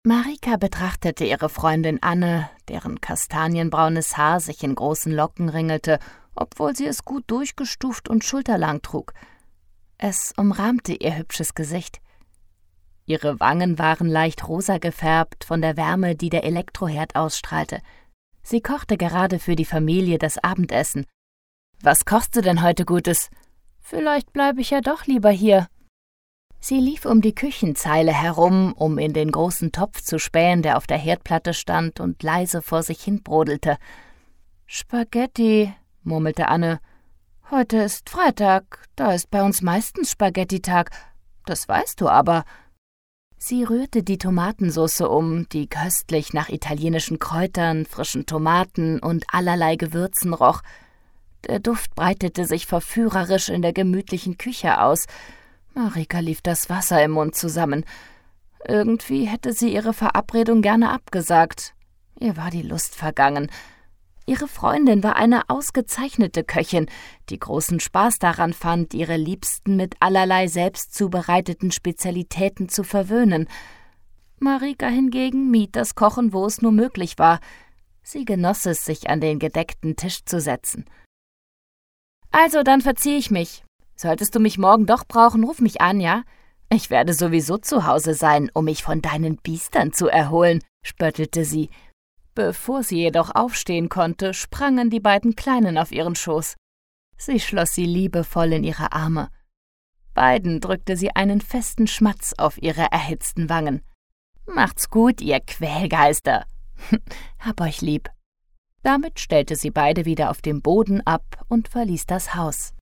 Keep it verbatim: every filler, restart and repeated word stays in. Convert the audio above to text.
Marika betrachtete ihre Freundin Anne, deren kastanienbraunes Haar sich in großen Locken ringelte, obwohl sie es gut durchgestuft und schulterlang trug. Es umrahmte ihr hübsches Gesicht. Ihre Wangen waren leicht rosa gefärbt von der Wärme, die der Elektroherd ausstrahlte. Sie kochte gerade für die Familie das Abendessen. »Was kochst du denn heute Gutes? Vielleicht bleibe ich ja doch lieber hier.« Sie lief um die Küchenzeile herum, um in den großen Topf zu spähen, der auf der Herdplatte stand und leise vor sich hin brodelte. »Spaghetti«, murmelte Anne. »Heute ist Freitag, da ist bei uns meistens Spaghetti-Tag. Das weißt du aber.« Sie rührte die Tomatensauce um, die köstlich nach italienischen Kräutern, frischen Tomaten und allerlei Gewürzen roch. Der Duft breitete sich verführerisch in der gemütlichen Küche aus. Marika lief das Wasser im Mund zusammen. Irgendwie hätte sie ihre Verabredung gerne abgesagt. Ihr war die Lust vergangen. Ihre Freundin war eine ausgezeichnete Köchin, die großen Spaß daran fand, ihre Liebsten mit allerlei selbst zubereiteten Spezialitäten zu verwöhnen. Marika hingegen mied das Kochen, wo es nur möglich war. Sie genoss es, sich an den gedeckten Tisch zu setzen. »Also, dann verzieh ich mich. Solltest du mich morgen doch brauchen, ruf mich an, ja? Ich werde sowieso zu Hause sein, um mich von deinen Biestern zu erholen«, spöttelte sie. Bevor sie jedoch aufstehen konnte, sprangen die beiden Kleinen auf ihren Schoß. Sie schloss sie liebevoll in ihre Arme. Beiden drückte sie einen festen Schmatz auf ihre erhitzten Wangen. »Macht's gut, ihr Quälgeister. Hab euch lieb.« Damit stellte sie beide wieder auf dem Boden ab und verließ das Haus.